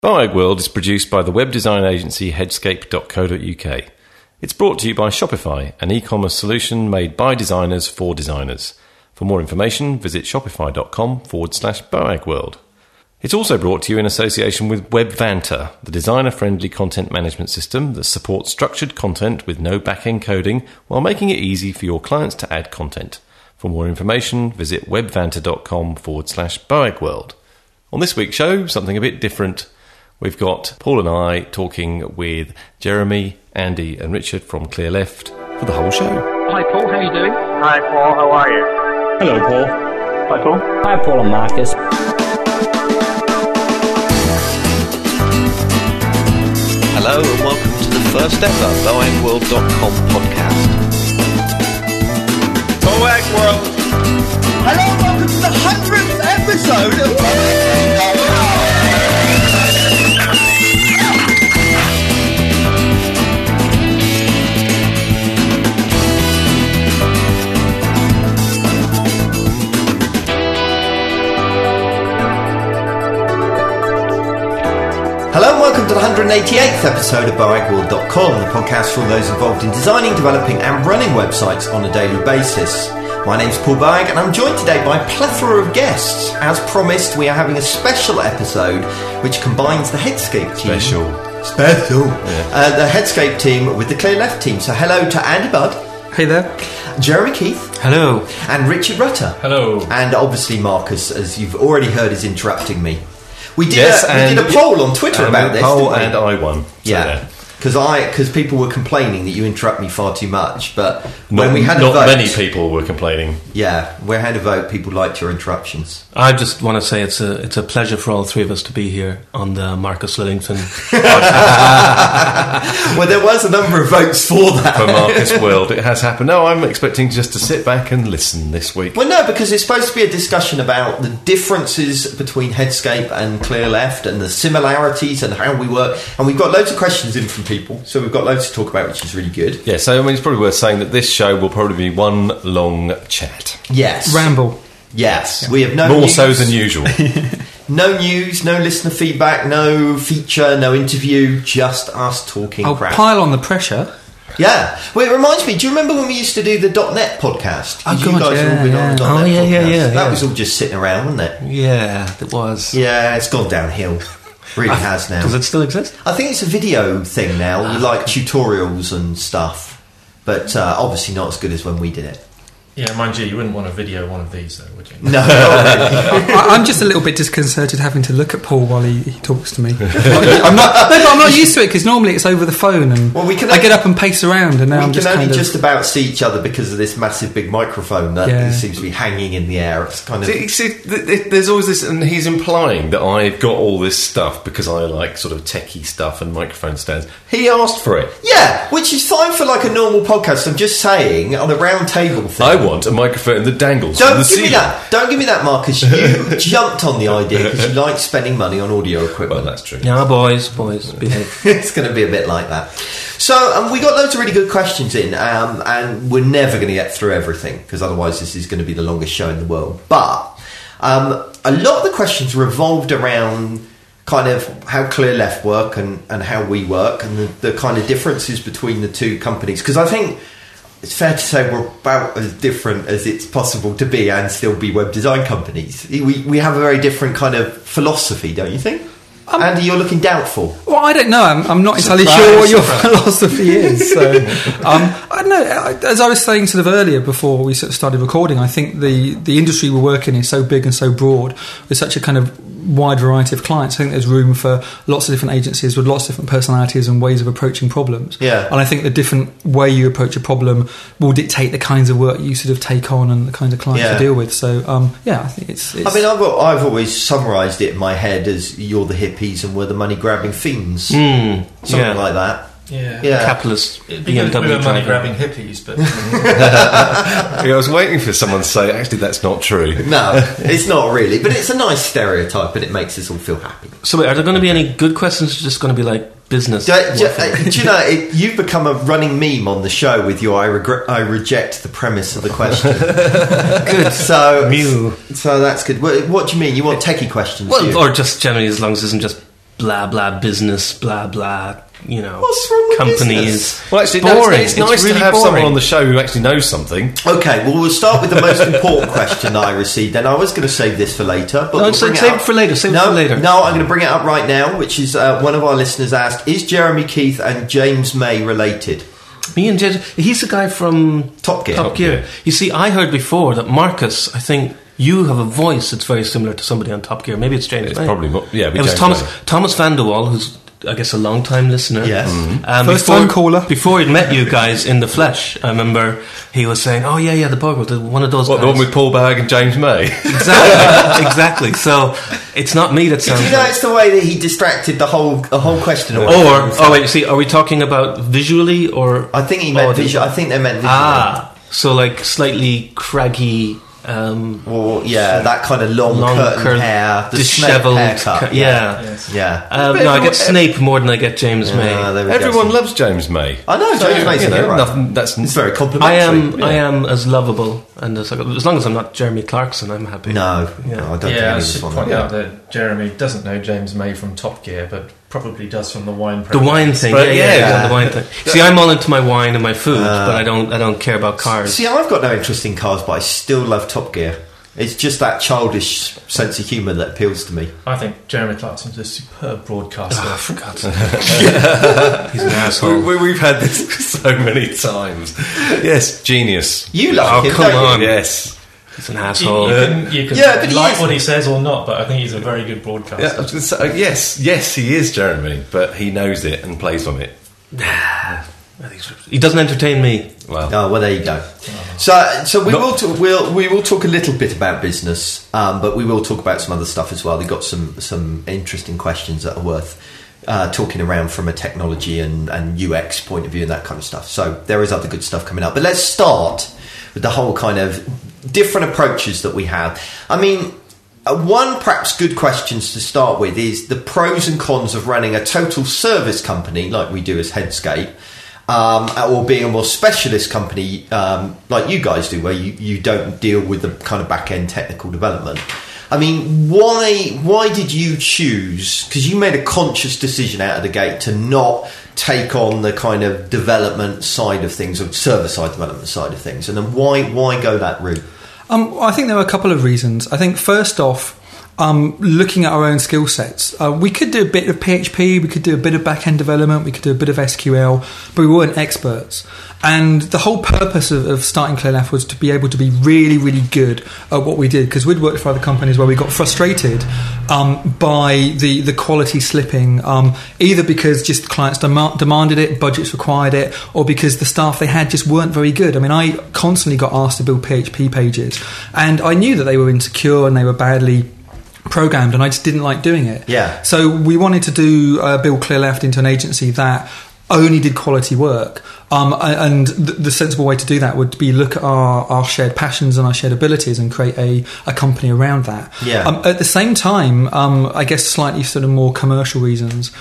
Boag World is produced by the web design agency headscape.co.uk. It's brought to you by Shopify, an e-commerce solution made by designers for designers. For more information, visit shopify.com/boagworld. It's also brought to you in association with WebVanta, the designer-friendly content management system that supports structured content with no back-end coding while making it easy for your clients to add content. For more information, visit webvanta.com/boagworld. On this week's show, something a bit different. We've got Paul and I talking with Jeremy, Andy and Richard from Clearleft for the whole show. Hi Paul, how are you doing? Hi Paul, how are you? Hello Paul. Hi Paul. Hi Paul and Marcus. Hello and welcome to the first ever boagworld.com podcast. Boag World. Hello and welcome to the 100th episode of Boag. Hello and welcome to the 188th episode of boagworld.com, the podcast for all those involved in designing, developing and running websites on a daily basis. My name's Paul Boag and I'm joined today by a plethora of guests. As promised, we are having a special episode which combines the Headscape team. Special. Yeah. The Headscape team with the Clearleft team. So hello to Andy Budd. Hey there. Jeremy Keith. Hello. And Richard Rutter. Hello. And obviously Marcus, as you've already heard, is interrupting me. We did a poll on Twitter about this. And I won. Yeah, because people were complaining that you interrupt me far too much. But when we had a vote, not many people were complaining. Yeah, we had a vote. People liked your interruptions. I just want to say it's a pleasure for all three of us to be here on the Marcus Lillington. Well, there was a number of votes for that. For Marcus World, it has happened. No, I'm expecting just to sit back and listen this week. Well, no, because it's supposed to be a discussion about the differences between Headscape and Clearleft and the similarities and how we work. And we've got loads of questions in from people, so we've got loads to talk about, which is really good. Yeah, so I mean, it's probably worth saying that this show will probably be one long chat. Yes. Ramble. Yes. We have no more news. so than usual. No news, no listener feedback, no feature, no interview, just us talking crap. Pile on the pressure. Yeah. Well, it reminds me, do you remember when we used to do the .NET podcast? Oh, you God, guys yeah, all been on the yeah. .NET podcast? Yeah. That was all just sitting around, wasn't it? Yeah, it was. Yeah, it's gone downhill. Really has now. Does it still exist? I think it's a video thing now, with like tutorials and stuff. But obviously not as good as when we did it. Yeah, mind you wouldn't want to video one of these, though, would you? No, not really. I'm just a little bit disconcerted having to look at Paul while he talks to me. I'm not used to it because normally it's over the phone and I get up and pace around, and now I'm just just about see each other because of this massive big microphone that seems to be hanging in the air. It's kind of there's always this, and he's implying that I've got all this stuff because I like sort of techie stuff and microphone stands. He asked for it. Yeah, which is fine for like a normal podcast. I'm just saying on a round table thing. I want a microphone that dangles. Don't give me that. Don't give me that, Marcus. You jumped on the idea because you like spending money on audio equipment. Well, that's true. Yeah, boys, behave. It's going to be a bit like that. So we got loads of really good questions in, and we're never going to get through everything because otherwise this is going to be the longest show in the world. But a lot of the questions revolved around kind of how Clearleft work and how we work and the kind of differences between the two companies. Because I think it's fair to say we're about as different as it's possible to be and still be web design companies. We have a very different kind of philosophy, don't you think? Andy, you're looking doubtful. Well, I don't know. I'm not entirely sure what your philosophy is. So, I don't know. As I was saying sort of earlier before we sort of started recording, I think the industry we're working in is so big and so broad with such a kind of wide variety of clients. I think there's room for lots of different agencies with lots of different personalities and ways of approaching problems. Yeah. And I think the different way you approach a problem will dictate the kinds of work you sort of take on and the kinds of clients you deal with. So, I think it's... I mean, I've always summarised it in my head as you're the hippies and we're the money-grabbing fiends. Something like that. Yeah. Capitalist BMW money-grabbing hippies, but... I was waiting for someone to say, actually, that's not true. No, it's not really, but it's a nice stereotype and it makes us all feel happy. So wait, are there going to be any good questions or just going to be like business? Do you know, you've become a running meme on the show with your I reject the premise of the question. Good. So that's good. What do you mean? You want techie questions? Well, or just generally as long as it isn't just blah blah business, blah blah. What's wrong with companies. business? Well, actually, boring. It's nice really to have boring. someone on the show who actually knows something. Okay, well, we'll start with the most important question that I received. Then I was going to save this for later, but we'll bring save up. it for later. Save it No, for later. no, I'm going to bring it up right now, which is one of our listeners asked: is Jeremy Keith and James May related? Me and James, he's the guy from Top Gear. Top Gear. You see, I heard before that Marcus, I think you have a voice that's very similar to somebody on Top Gear. Maybe it's James. It's May. probably more, yeah. It was Thomas Van der Wal, who's I guess a long-time listener. Yes. First time caller. Before he'd met you guys in the flesh, I remember he was saying, "Oh yeah, the Borg, one of those What, guys." the one with Paul Bagg and James May? Exactly. So it's not me that Did sounds. you notice the way that he distracted the whole question away? Wait, see, are we talking about visually or? I think he meant audio? visual. I think they meant visually. So like slightly craggy. Or that kind of long curtain hair, the dishevelled, haircut. yeah. But No, I get Snape more than I get James May. there we go. Everyone loves James May. I know, James May's a hero. Nothing, It's very complimentary. I am as lovable and as long as I'm not Jeremy Clarkson, I'm happy. No, Yeah. I don't think I any of should this one. point out that Jeremy doesn't know James May from Top Gear, but probably does from the wine The program. wine thing, But yeah, the wine thing. See, I'm all into my wine and my food, but I don't care about cars. See, I've got no interest in cars, but I still love Top Gear. It's just that childish sense of humour that appeals to me. I think Jeremy Clarkson's a superb broadcaster. Oh, for God's sake. He's an asshole. We've had this so many times. Yes, genius. You like him, come don't you? on. Yes. He's an You asshole. can Yeah, but he like is. what he says or not, but I think he's a very good broadcaster. Yeah, I was gonna say, yes, he is Jeremy, but he knows it and plays on it. He doesn't entertain me. Well, Oh, well, there you go. So we will talk a little bit about business, but we will talk about some other stuff as well. We've got some interesting questions that are worth talking around from a technology and UX point of view and that kind of stuff. So there is other good stuff coming up. But let's start with the whole kind of different approaches that we have. I mean, one perhaps good questions to start with is the pros and cons of running a total service company like we do as Headscape, or being a more specialist company like you guys do, where you don't deal with the kind of back-end technical development. I mean, why did you choose, because you made a conscious decision out of the gate to not take on the kind of development side of things, or server-side development side of things, and then why go that route? I think there are a couple of reasons. I think first off, looking at our own skill sets, we could do a bit of PHP, we could do a bit of back-end development, we could do a bit of SQL, but we weren't experts. And the whole purpose of starting ClearLeft was to be able to be really, really good at what we did, because we'd worked for other companies where we got frustrated by the quality slipping, either because just clients demanded it, budgets required it, or because the staff they had just weren't very good. I mean, I constantly got asked to build PHP pages, and I knew that they were insecure and they were badly programmed, and I just didn't like doing it. Yeah. So we wanted to build ClearLeft into an agency that only did quality work, and the sensible way to do that would be look at our shared passions and our shared abilities and create a company around that. Yeah. At the same time, I guess slightly sort of more commercial reasons.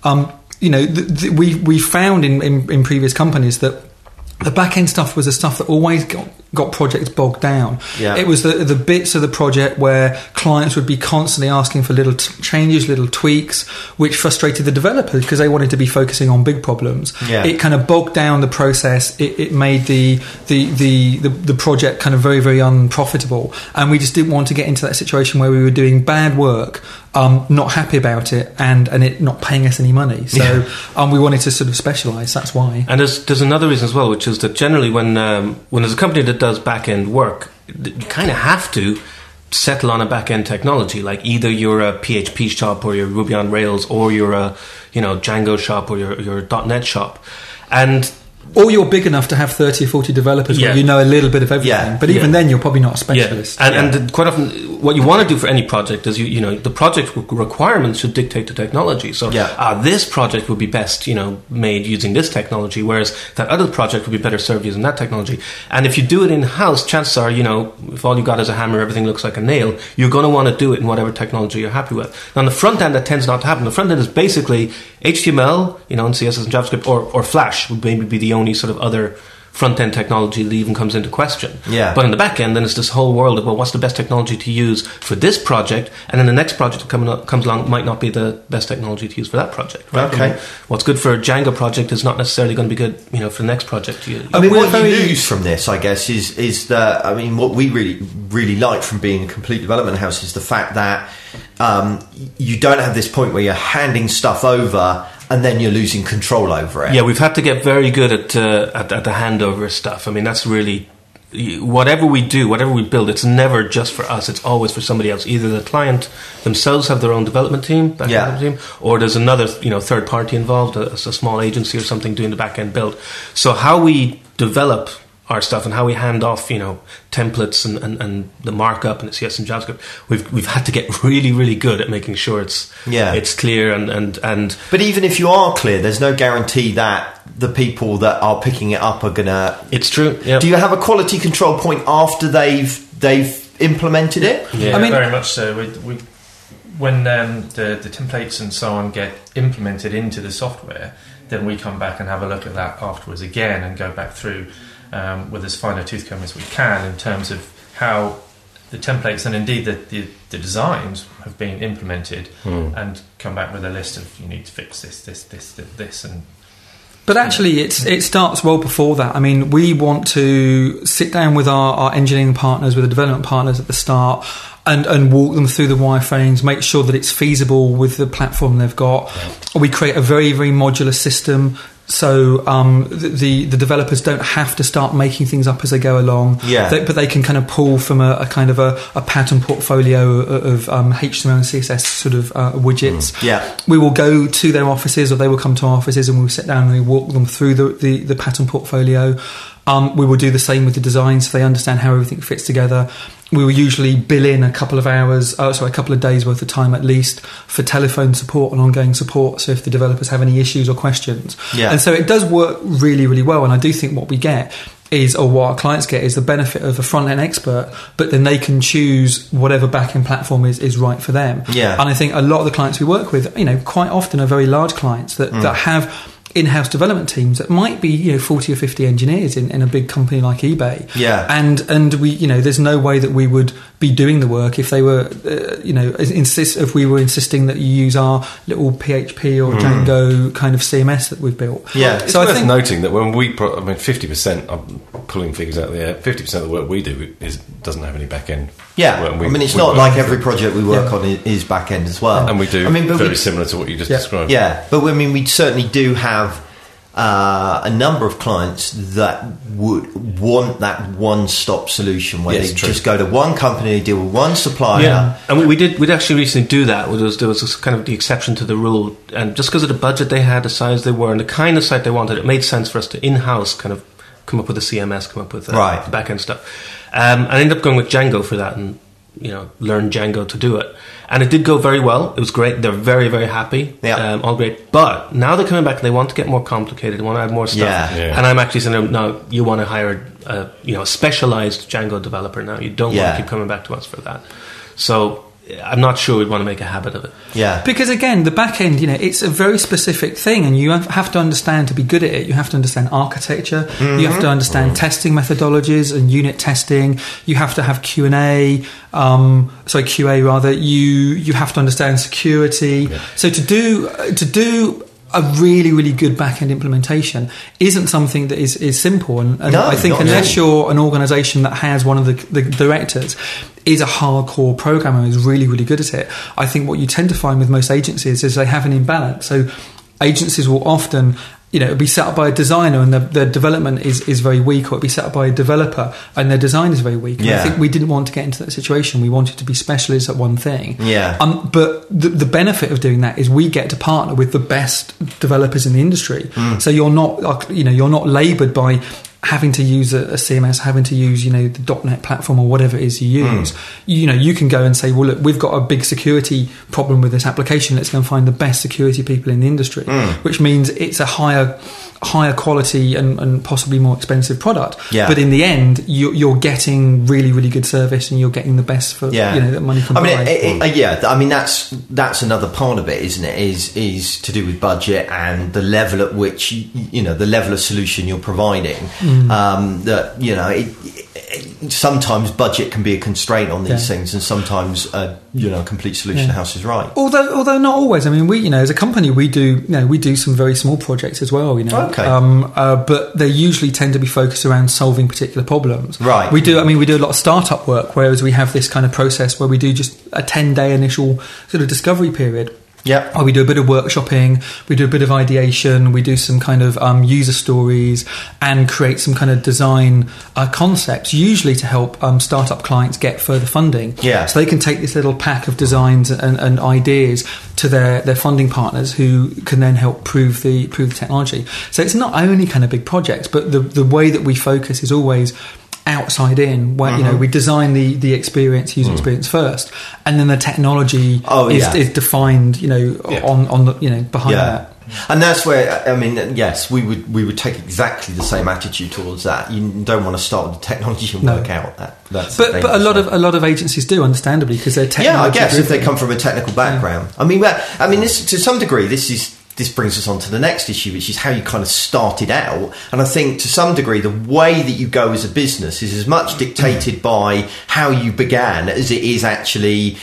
We found in previous companies that the back end stuff was the stuff that always got projects bogged down. Yeah. It was the bits of the project where clients would be constantly asking for little changes, little tweaks, which frustrated the developers because they wanted to be focusing on big problems. Yeah. It kind of bogged down the process. It made the project kind of very, very unprofitable, and we just didn't want to get into that situation where we were doing bad work, not happy about it, and it not paying us any money. So we wanted to sort of specialise. That's why. And there's another reason as well, which is that generally when there's a company that does back-end work, you kind of have to settle on a back-end technology. Like either you're a PHP shop, or you're Ruby on Rails, or you're a Django shop, or you're a .NET shop, or you're big enough to have 30 or 40 developers where you know a little bit of everything. Yeah. But even then, you're probably not a specialist. And quite often, what you want to do for any project is the project requirements should dictate the technology. So this project would be best made using this technology, whereas that other project would be better served using that technology. And if you do it in house, chances are if all you got is a hammer, everything looks like a nail, you're going to want to do it in whatever technology you're happy with. Now, on the front end, that tends not to happen. The front end is basically HTML, and CSS and JavaScript, or Flash would maybe be the only sort of other front-end technology that even comes into question. Yeah. But in the back end, then it's this whole world of, well, what's the best technology to use for this project? And then the next project that comes along might not be the best technology to use for that project. Right? Okay. I mean, what's good for a Django project is not necessarily going to be good, for the next project to use. I mean, what you lose from this, I guess, is that, I mean, what we really like from being a complete development house is the fact that you don't have this point where you're handing stuff over and then you're losing control over it. Yeah, we've had to get very good at the handover stuff. I mean, that's really... Whatever we do, whatever we build, it's never just for us. It's always for somebody else. Either the client themselves have their own development team, or there's another third party involved, a small agency or something doing the back end build. So how we develop our stuff and how we hand off, templates and the markup and the CS and JavaScript, we've had to get really, really good at making sure it's clear and. But even if you are clear, there's no guarantee that the people that are picking it up are gonna. It's true. Yep. Do you have a quality control point after they've implemented it? Yeah, I mean, very much so. We when the templates and so on get implemented into the software, then we come back and have a look at that afterwards again and go back through. With as fine a tooth comb as we can in terms of how the templates and indeed the designs have been implemented, and come back with a list of you need to fix this and. But actually, it starts well before that. I mean, we want to sit down with our engineering partners, with the development partners at the start, and walk them through the wireframes, make sure that it's feasible with the platform they've got. Yeah. We create a very, very modular system. So the developers don't have to start making things up as they go along, but they can kind of pull from a kind of a pattern portfolio of HTML and CSS sort of widgets. We will go to their offices, or they will come to our offices, and we'll sit down and we walk them through the pattern portfolio. We will do the same with the design, so they understand how everything fits together. We will usually bill in a couple of days worth of time at least for telephone support and ongoing support. So if the developers have any issues or questions, and so it does work really, really well. And I do think what we get is, or what our clients get, is the benefit of a front end expert, but then they can choose whatever back end platform is right for them. And I think a lot of the clients we work with, quite often are very large clients that have in-house development teams that might be 40 or 50 engineers in a big company like eBay, and we there's no way that we would be doing the work if they were if we were insisting that you use our little PHP or Django kind of CMS that we've built. It's worth noting that when we 50%, I'm pulling figures out of the air, 50% of the work we do doesn't have any back end. It's not like every project we work on is back end as well, and we do very similar to what you just described. But we certainly do have a number of clients that would want that one-stop solution where they just go to one company, they deal with one supplier. And we'd actually recently do that. There was kind of the exception to the rule, and just because of the budget they had, the size they were, and the kind of site they wanted, it made sense for us to in-house kind of come up with a CMS, come up with the back-end stuff. I ended up going with Django for that, and learn Django to do it. And it did go very well. It was great. They're very, very happy. All great. But now they're coming back and they want to get more complicated. They want to add more stuff. And I'm actually saying, no, you want to hire a specialized Django developer now. You don't want to keep coming back to us for that. So I'm not sure we'd want to make a habit of it. Because again, the back end, it's a very specific thing, and you have to understand, to be good at it, you have to understand architecture, you have to understand testing methodologies and unit testing, you have to have QA rather, you have to understand security. So to do a really, really good back-end implementation isn't something that is simple, and I think unless you're an organisation that has one of the directors is a hardcore programmer who's really, really good at it, I think what you tend to find with most agencies is they have an imbalance. So agencies will often be set up by a designer and their development is very weak, or it'll be set up by a developer and their design is very weak. And I think we didn't want to get into that situation. We wanted to be specialists at one thing. But the benefit of doing that is we get to partner with the best developers in the industry. So you're not laboured by having to use a CMS, having to use the .NET platform or whatever it is you use. You can go and say, well, look, we've got a big security problem with this application. Let's go and find the best security people in the industry, which means it's a higher higher quality and possibly more expensive product. Yeah. But in the end, you're getting really, really good service, and you're getting the best for that money can buy. I mean, that's another part of it, isn't it? Is to do with budget and the level at which the level of solution you're providing. Sometimes budget can be a constraint on these things, and sometimes a complete solution house is right. Although not always. I mean, we as a company we do some very small projects as well. Okay. But they usually tend to be focused around solving particular problems. Right. We do a lot of startup work, whereas we have this kind of process where we do just a 10-day initial sort of discovery period. Yeah. We do a bit of workshopping, we do a bit of ideation, we do some kind of user stories, and create some kind of design concepts, usually to help startup clients get further funding. Yeah. So they can take this little pack of designs and ideas to their funding partners, who can then help prove the technology. So it's not only kind of big projects, but the way that we focus is always outside in, where we design the user experience first, and then the technology is defined on the behind that. And that's where, I mean, yes, we would take exactly the same attitude towards that. You don't want to start with the technology and work out that. But a lot of agencies do, understandably, because they're technology. Yeah, I guess if they come from a technical background. Yeah. I mean, this, to some degree, this brings us on to the next issue, which is how you kind of started out. And I think to some degree, the way that you go as a business is as much dictated by how you began as it is actually,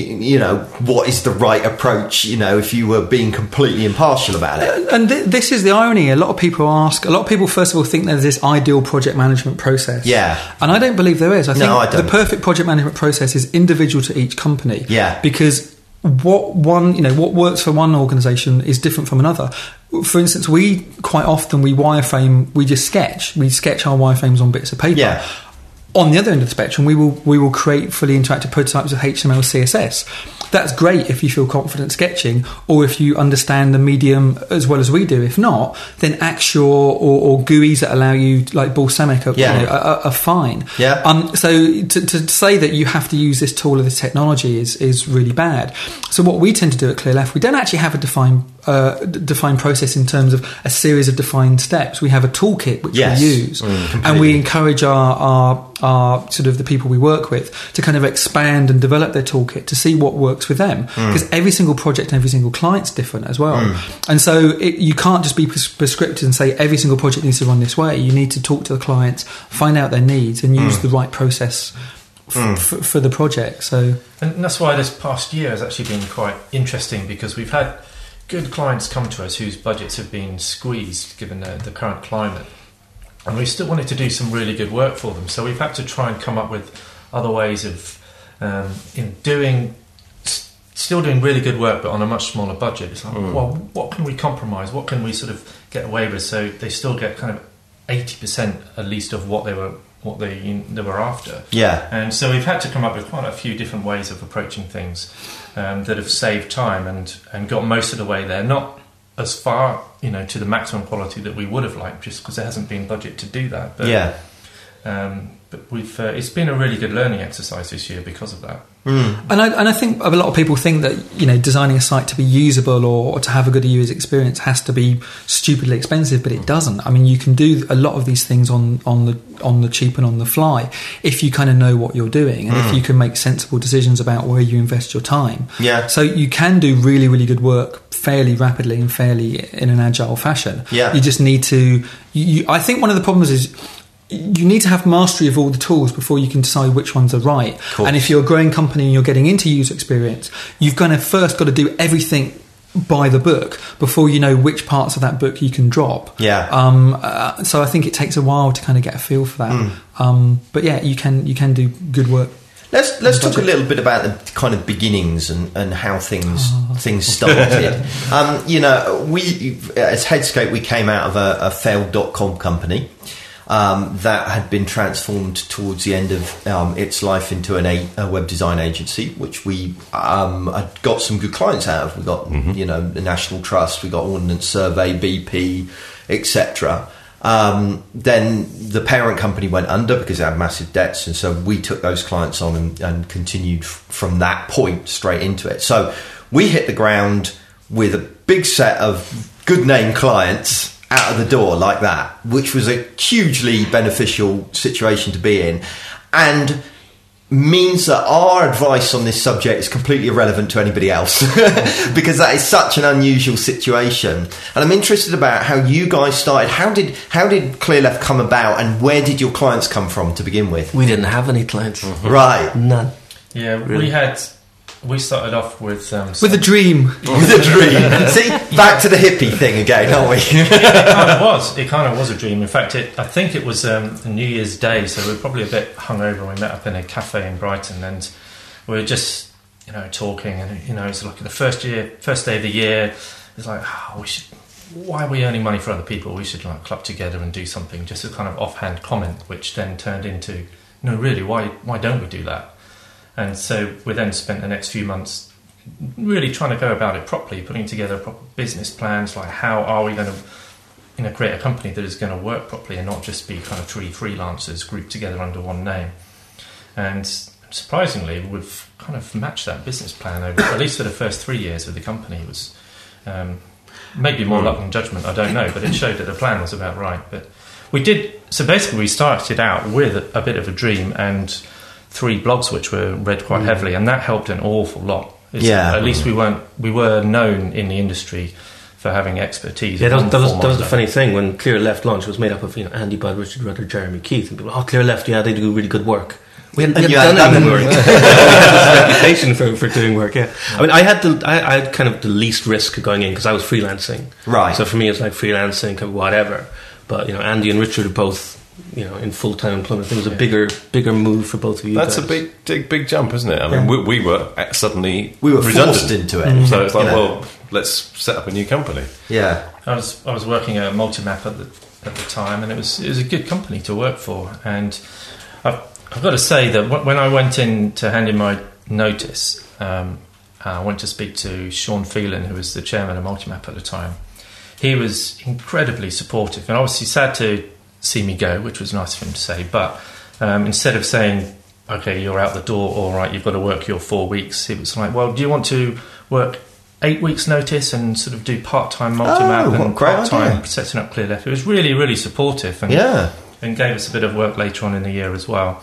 what is the right approach, if you were being completely impartial about it. And this is the irony. A lot of people first of all think there's this ideal project management process. Yeah. And I don't believe there is. I think I don't. The perfect project management process is individual to each company. Yeah. Because what works for one organisation is different from another. For instance, we quite often we just sketch our wireframes on bits of paper. Yeah. On the other end of the spectrum, we will create fully interactive prototypes of HTML, CSS. That's great if you feel confident sketching, or if you understand the medium as well as we do. If not, then Axure or GUIs that allow you, like Balsamiq, are fine. Yeah. So to say that you have to use this tool or this technology is really bad. So what we tend to do at Clearleft, we don't actually have a defined process in terms of a series of defined steps. We have a toolkit which we use, and we encourage our sort of the people we work with to kind of expand and develop their toolkit to see what works with them, because every single project and every single client's different as well. And so you can't just be prescriptive and say every single project needs to run this way. You need to talk to the clients, find out their needs, and use the right process for the project. So, and that's why this past year has actually been quite interesting, because we've had good clients come to us whose budgets have been squeezed given the current climate, and we still wanted to do some really good work for them. So we've had to try and come up with other ways of still doing really good work, but on a much smaller budget. It's like, well, what can we compromise? What can we sort of get away with, so they still get kind of 80% at least of what they were after. Yeah. And so we've had to come up with quite a few different ways of approaching things that have saved time and got most of the way there. Not as far, to the maximum quality that we would have liked, just because there hasn't been budget to do that. But, but we've it's been a really good learning exercise this year because of that. And I think a lot of people think that designing a site to be usable or to have a good user experience has to be stupidly expensive, but it doesn't. I mean, you can do a lot of these things on the cheap and on the fly if you kind of know what you're doing, and if you can make sensible decisions about where you invest your time. Yeah. So you can do really, really good work fairly rapidly and fairly in an agile fashion. Yeah. You just need to. I think one of the problems is, you need to have mastery of all the tools before you can decide which ones are right. And if you're a growing company and you're getting into user experience, you've kind of first got to do everything by the book before you know which parts of that book you can drop. Yeah. So I think it takes a while to kind of get a feel for that. But yeah, you can do good work. Let's talk a little bit about the kind of beginnings and how things started. We as Headscape, we came out of a failed.com company. That had been transformed towards the end of its life into a web design agency, which we had got some good clients out of. We got the National Trust, we got Ordnance Survey, BP, etc. Then the parent company went under because it had massive debts, and so we took those clients on and continued from that point straight into it. So we hit the ground with a big set of good name clients out of the door like that, which was a hugely beneficial situation to be in, and means that our advice on this subject is completely irrelevant to anybody else because that is such an unusual situation. And I'm interested about how you guys started. How did ClearLeft come about, and where did your clients come from to begin with? We didn't have any clients. Right. None. Yeah, Really? we started off with With a dream. With a dream. See, back to the hippie thing again, aren't we? It kind of was a dream. In fact, I think it was a New Year's Day, so we were probably a bit hungover. We met up in a cafe in Brighton, and we were just, talking. And it's like the first day of the year. It's like, why are we earning money for other people? We should club together and do something. Just a kind of offhand comment, which then turned into, no, really, why don't we do that? And so we then spent the next few months really trying to go about it properly, putting together proper business plans, like how are we going to create a company that is going to work properly and not just be kind of three freelancers grouped together under one name. And surprisingly, we've kind of matched that business plan over, at least for the first 3 years of the company. It was maybe more luck than judgment, I don't know, but it showed that the plan was about right. But so basically we started out with a bit of a dream and 3 blogs which were read quite heavily, and that helped an awful lot. At least we were known in the industry for having expertise. Yeah, that was the funny thing. When ClearLeft launched, it was made up of Andy Budd, Richard Rudder, Jeremy Keith, and people, ClearLeft, they do really good work. We hadn't done any work. We had this reputation for doing work. Yeah, I mean, I had kind of the least risk going in because I was freelancing. Right. So for me, it's like freelancing, kind of whatever. But Andy and Richard are both in full-time employment. I think it was a bigger move for both of you. That's guys. a big jump, isn't it? I mean, we were suddenly redundant. Forced into it. So it's like, well, let's set up a new company. Yeah, I was working at Multimap at the time, and it was a good company to work for. And I've got to say that when I went in to hand in my notice, I went to speak to Sean Phelan, who was the chairman of Multimap at the time. He was incredibly supportive, and obviously sad to see me go, which was nice of him to say, but instead of saying, okay, you're out the door, all right, you've got to work your 4 weeks, it was like, well, do you want to work 8 weeks notice and sort of do part-time Multimap and part-time setting up ClearLeft? It was really, really supportive, and gave us a bit of work later on in the year as well.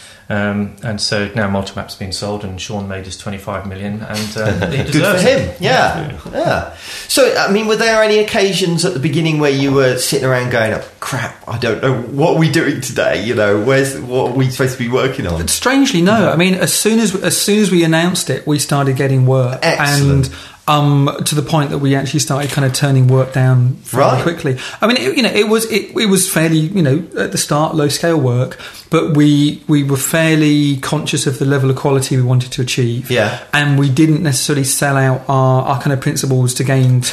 And so now Multimap's been sold, and Sean made his 25 million, and he deserves good for him. Yeah. So, I mean, were there any occasions at the beginning where you were sitting around going, "Oh, crap, I don't know what are we doing today? What are we supposed to be working on?" Strangely, no. I mean, as soon as we announced it, we started getting work. Excellent. And to the point that we actually started kind of turning work down fairly quickly. I mean, it was fairly, at the start, low scale work, but we were fairly conscious of the level of quality we wanted to achieve. Yeah. And we didn't necessarily sell out our kind of principles to gain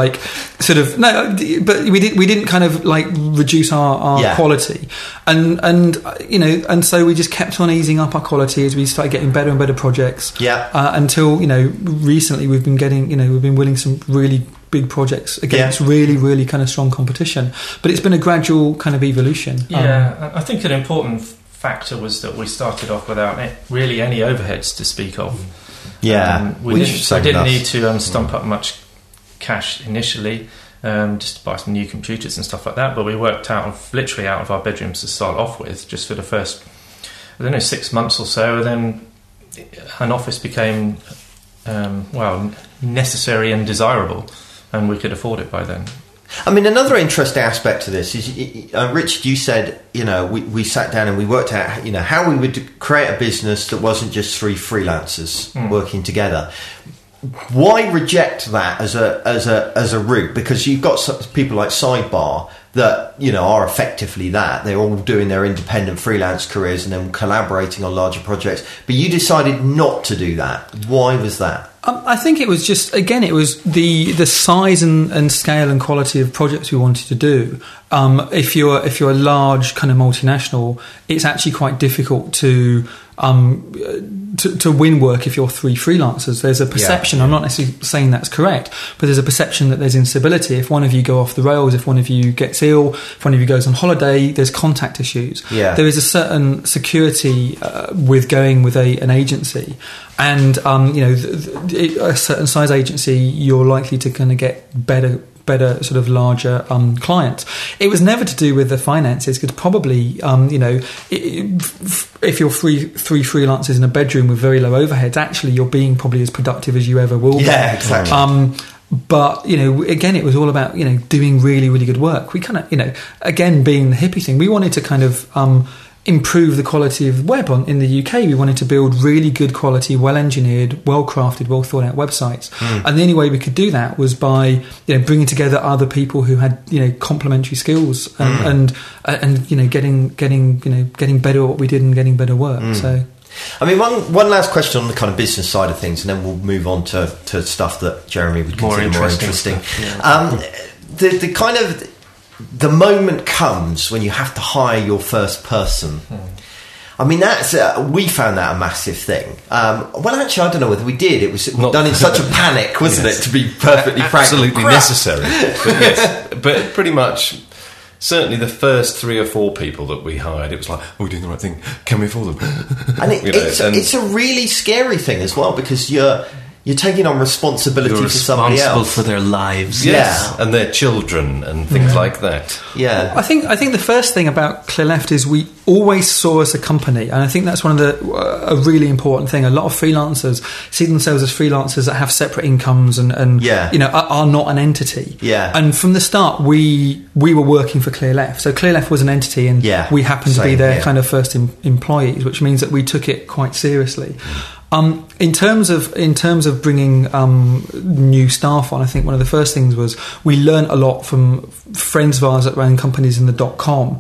but we didn't kind of reduce our quality. And so we just kept on easing up our quality as we started getting better and better projects. Yeah. Until, recently we've been winning some really big projects against really, really kind of strong competition. But it's been a gradual kind of evolution. Yeah, I think an important factor was that we started off without really any overheads to speak of. Yeah, we didn't need to stump up much cash initially, just to buy some new computers and stuff like that. But we worked literally out of our bedrooms to start off with, just for the first, 6 months or so. And then an office became necessary and desirable, and we could afford it by then. I mean, another interesting aspect to this is, Richard, you said, we sat down and we worked out, how we would create a business that wasn't just 3 freelancers working together. Why reject that as a route? Because you've got people like Sidebar that are effectively that. They're all doing their independent freelance careers and then collaborating on larger projects. But you decided not to do that. Why was that? I think it was just, again, it was the size and scale and quality of projects we wanted to do. If you're a large kind of multinational, it's actually quite difficult to win work if you're 3 freelancers. There's a perception, I'm not necessarily saying that's correct, but there's a perception that there's instability. If one of you go off the rails, if one of you gets ill, if one of you goes on holiday, there's contact issues. There is a certain security with going with an agency. And a certain size agency, you're likely to kind of get better better sort of larger clients. It was never to do with the finances, because probably if you're three freelancers in a bedroom with very low overheads, actually you're being probably as productive as you ever will be. Yeah, exactly. But, again, it was all about, doing really, really good work. We kind of, again, being the hippie thing, we wanted to kind of improve the quality of the web in the UK. We wanted to build really good quality, well-engineered, well-crafted, well-thought-out websites. And the only way we could do that was by, bringing together other people who had, complementary skills and getting better at what we did and getting better work. So... I mean, one last question on the kind of business side of things, and then we'll move on to stuff that Jeremy would consider more interesting. Yeah. The kind of the moment comes when you have to hire your first person. I mean, that's we found that a massive thing. Well, actually, I don't know whether we did. It was done in such a panic, wasn't it? To be perfectly frank, absolutely necessary. But pretty much. Certainly the first 3 or 4 people that we hired, it was like, we're doing the right thing, can we afford them? And it's a really scary thing as well, because you're taking on responsibility for somebody else. Responsible for their lives. Yes, and their children and things like that. Yeah. I think the first thing about Clearleft is we always saw as a company, and I think that's one of a really important thing. A lot of freelancers see themselves as freelancers that have separate incomes and are not an entity. Yeah. And from the start, we were working for Clearleft, so Clearleft was an entity, and we happened to be their kind of first employees, which means that we took it quite seriously. In terms of bringing new staff on, I think one of the first things was we learned a lot from friends of ours that ran companies in the .com,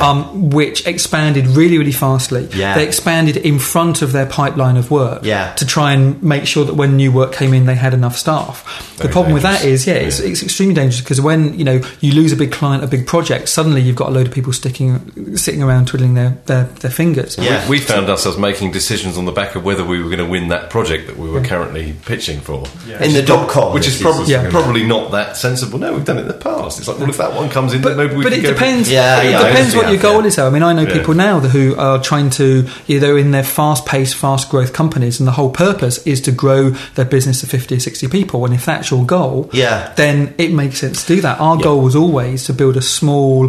which expanded really, really fastly. Yeah. They expanded in front of their pipeline of work to try and make sure that when new work came in, they had enough staff. The problem with that is, it's extremely dangerous, because when you lose a big client, a big project, suddenly you've got a load of people sitting around twiddling their fingers. Yeah. We found ourselves making decisions on the back of whether we were going to win that project that we were currently pitching for. Yeah. In the .com. Which is probably not that sensible. No, we've done it in the past. It's like, well, if that one comes in, then maybe we can go... But it depends. It depends what your goal is, though. I mean, I know people now who are trying to... they're in their fast-paced, fast-growth companies, and the whole purpose is to grow their business to 50 or 60 people. And if that's your goal, then it makes sense to do that. Our goal was always to build a small...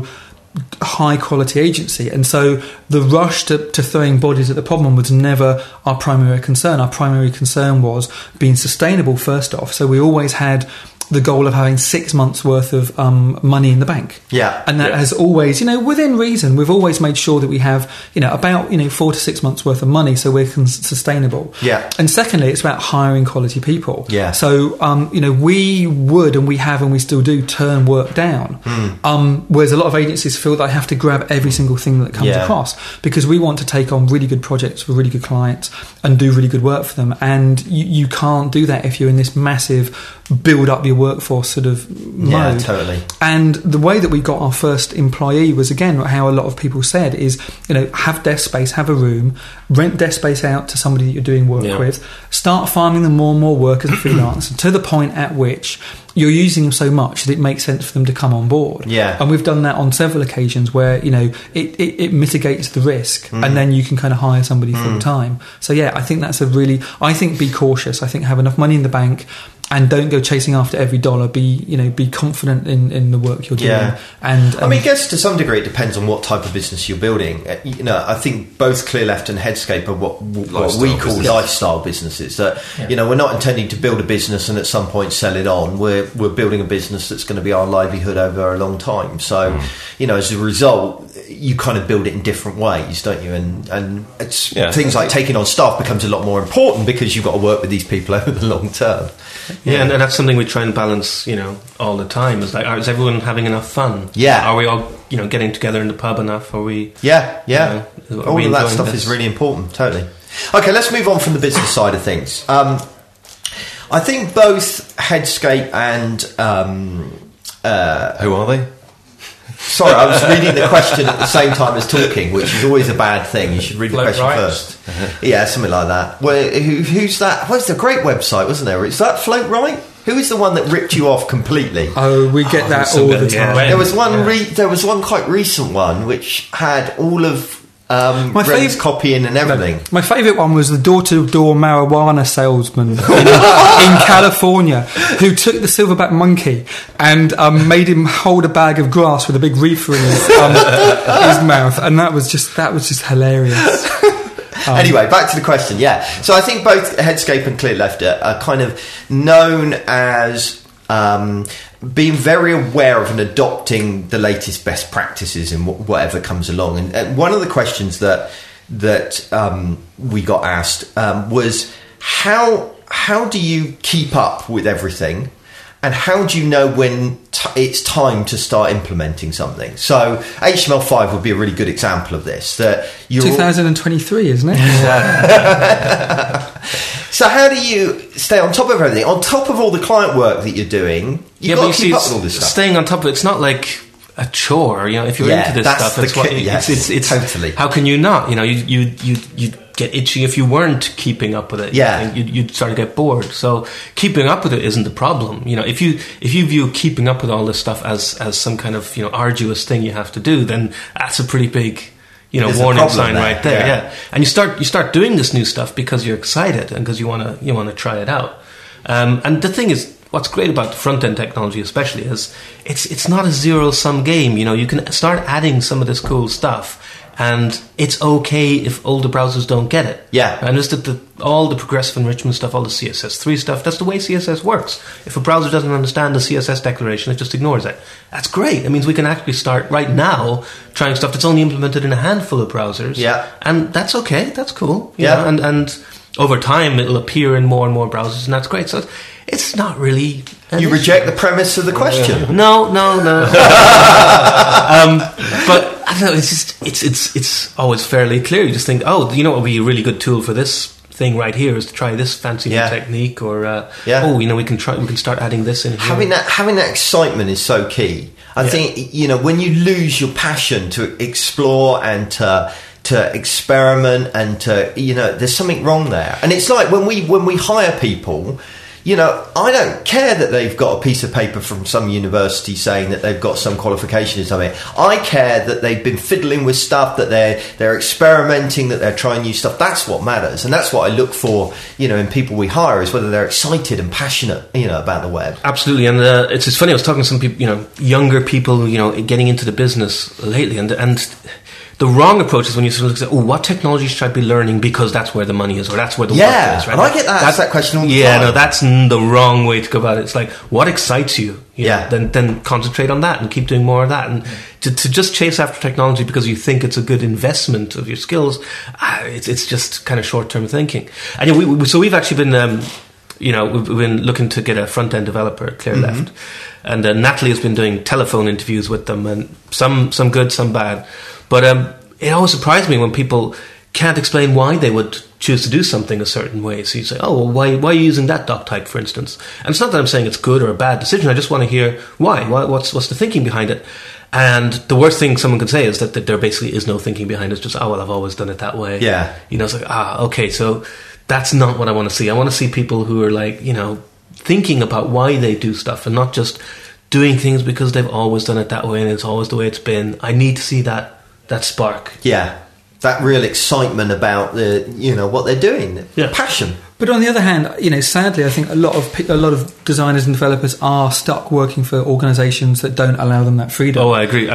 high quality agency, and so the rush to throwing bodies at the problem was never our primary concern. Our primary concern was being sustainable first off, so we always had the goal of having 6 months worth of money in the bank. And that has always, within reason, we've always made sure that we have, about, 4 to 6 months worth of money, so we're sustainable. And secondly, it's about hiring quality people. So, we would, and we have, and we still do, turn work down. Whereas a lot of agencies feel that they have to grab every single thing that comes across, because we want to take on really good projects for really good clients and do really good work for them. And you can't do that if you're in this massive build up your workforce sort of mode. Yeah, totally. And the way that we got our first employee was, again, how a lot of people said is, have desk space, have a room, rent desk space out to somebody that you're doing work with, start farming them more and more work as a freelancer to the point at which you're using them so much that it makes sense for them to come on board. And we've done that on several occasions where, it mitigates the risk, and then you can kind of hire somebody full time. So I think that's I think be cautious. I think have enough money in the bank, and don't go chasing after every dollar. Be confident in the work you're doing. And I mean, I guess to some degree it depends on what type of business you're building. I think both Clearleft and Headscape are what we call lifestyle businesses. That we're not intending to build a business and at some point sell it on. We're building a business that's going to be our livelihood over a long time. So as a result, you kind of build it in different ways, don't you? And it's things like taking on staff becomes a lot more important because you've got to work with these people over the long term. And that's something we try and balance, all the time. Is like, is everyone having enough fun? Are we all, getting together in the pub enough? Are we? All of that stuff is really important. Totally. Okay, let's move on from the business side of things. I think both Headscape and who are they? Sorry, I was reading the question at the same time as talking, which is always a bad thing. You should read the question first. Something like that. Well, who's that? What's the great website, wasn't there? Is that Float Right? Who is the one that ripped you off completely? Oh, we get that all the time. There was one. There was one quite recent one which had all of Red's copying and everything. My favourite one was the door-to-door marijuana salesman in California who took the silverback monkey and made him hold a bag of grass with a big reefer in his mouth, and that was just hilarious. Anyway, back to the question. Yeah, so I think both Headscape and Clearleft are kind of known as being very aware of and adopting the latest best practices in whatever comes along. And one of the questions that we got asked was how do you keep up with everything, and how do you know when it's time to start implementing something? So HTML5 would be a really good example of this. That 2023, isn't it? So how do you stay on top of everything? On top of all the client work that you're doing, you've got to keep up with all this stuff. Staying on top of it's not like a chore. You know, if you're into this stuff, it's totally. How can you not? You know, you get itchy if you weren't keeping up with it. Yeah, you'd start to get bored. So keeping up with it isn't the problem. You know, if you view keeping up with all this stuff as some kind of arduous thing you have to do, then that's a pretty big warning sign right there. Yeah. And you start doing this new stuff because you're excited and because you want to try it out. And the thing is, what's great about front end technology, especially, is it's not a zero sum game. You know, you can start adding some of this cool stuff, and it's okay if older browsers don't get it. Yeah. And just all the progressive enrichment stuff, all the CSS3 stuff, that's the way CSS works. If a browser doesn't understand the CSS declaration, it just ignores it. That's great. It means we can actually start right now trying stuff that's only implemented in a handful of browsers. Yeah. And that's okay. That's cool. Yeah. know, and over time, it'll appear in more and more browsers, and that's great. So it's not really... You reject the premise of the question. No. But I don't know. It's always fairly clear. You just think, what would be a really good tool for this thing right here is to try this fancy new technique, or we can start adding this in here. Having that excitement is so key. I think when you lose your passion to explore and to experiment and to there's something wrong there. And it's like when we hire people. I don't care that they've got a piece of paper from some university saying that they've got some qualification or something. I care that they've been fiddling with stuff, that they're experimenting, that they're trying new stuff. That's what matters, and that's what I look for. In people we hire, is whether they're excited and passionate, about the web. Absolutely, and it's funny. I was talking to some people, younger people, getting into the business lately, and the wrong approach is when you sort of say, what technology should I be learning because that's where the money is, or that's where the work is, right? And I get asked that question all the time. Yeah, no, that's the wrong way to go about it. It's like, what excites you? Then concentrate on that and keep doing more of that. And to just chase after technology because you think it's a good investment of your skills, it's just kind of short-term thinking. And we've actually been... we've been looking to get a front-end developer at Clearleft. And Natalie has been doing telephone interviews with them, and some good, some bad. But it always surprised me when people can't explain why they would choose to do something a certain way. So you say, why are you using that doc type, for instance? And it's not that I'm saying it's good or a bad decision. I just want to hear why. What's the thinking behind it? And the worst thing someone could say is that there basically is no thinking behind it. It's just, I've always done it that way. Yeah. It's like, okay, so... That's not what I want to see. I want to see people who are like, thinking about why they do stuff and not just doing things because they've always done it that way and it's always the way it's been. I need to see that spark. Yeah. That real excitement about what they're doing. Yeah. Passion. But on the other hand, sadly, I think a lot of designers and developers are stuck working for organisations that don't allow them that freedom. Oh, I agree.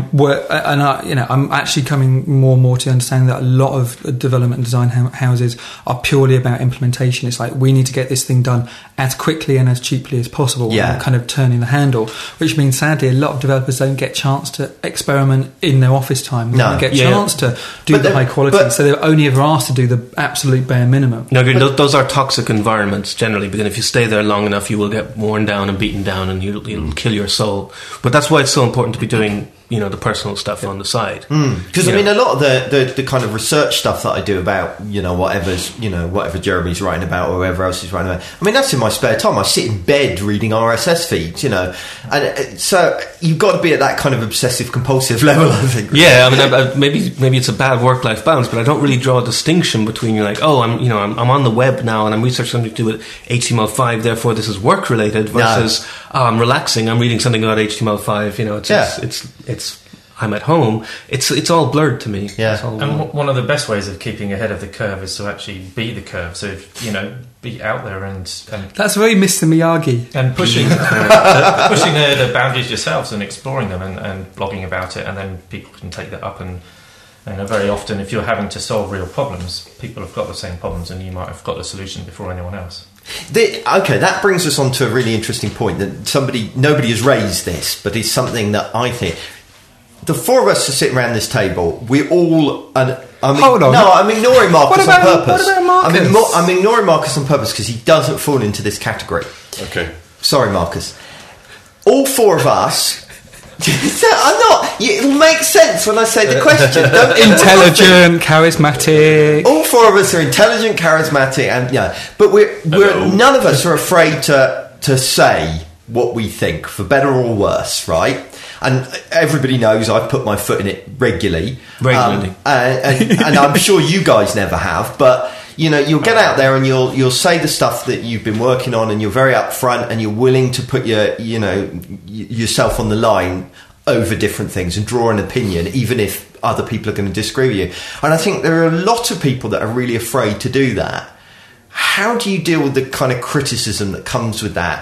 I'm actually coming more and more to understanding that a lot of development and design houses are purely about implementation. It's like, we need to get this thing done as quickly and as cheaply as possible. And kind of turning the handle, which means sadly a lot of developers don't get a chance to experiment in their office time. They don't get a chance to do the high quality, so they're only ever asked to do the absolute bare minimum. No, those are toxic environments generally, because if you stay there long enough you will get worn down and beaten down and you'll kill your soul. But that's why it's so important to be doing the personal stuff on the side, because a lot of the kind of research stuff that I do about whatever Jeremy's writing about or whoever else is writing about, that's in my spare time. I sit in bed reading RSS feeds, and so you've got to be at that kind of obsessive compulsive level, I think. Maybe it's a bad work-life balance, but I don't really draw a distinction between I'm on the web now and I'm researching something to do with HTML5, therefore this is work related, versus I'm relaxing, I'm reading something about HTML5. I'm at home, it's all blurred to me. Yeah. It's all And one of the best ways of keeping ahead of the curve is to actually be the curve. So, be out there and That's very Mr. Miyagi. and pushing the boundaries yourselves and exploring them and blogging about it, and then people can take that up and very often, if you're having to solve real problems, people have got the same problems, and you might have got the solution before anyone else. Okay, that brings us on to a really interesting point that nobody has raised this, but it's something that I think the four of us are sitting around this table. We all, Hold on. No, I'm ignoring Marcus on purpose. What about Marcus? I'm ignoring Marcus on purpose because he doesn't fall into this category. Okay. Sorry, Marcus. All four of us. I'm not. It'll make sense when I say the question. Intelligent, charismatic. All four of us are intelligent, charismatic, and but we're none of us are afraid to say what we think, for better or worse, right? And everybody knows I've put my foot in it regularly. And I'm sure you guys never have, but you'll get out there and you'll say the stuff that you've been working on, and you're very upfront, and you're willing to put yourself on the line over different things and draw an opinion, even if other people are going to disagree with you. And I think there are a lot of people that are really afraid to do that. How do you deal with the kind of criticism that comes with that?